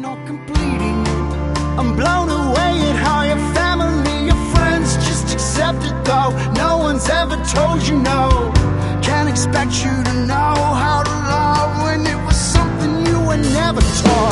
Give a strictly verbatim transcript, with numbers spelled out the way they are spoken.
not completing it. I'm blown away at how your family, your friends just accept it though. No one's ever told you no. Can't expect you to know how to love when it was something you were never taught.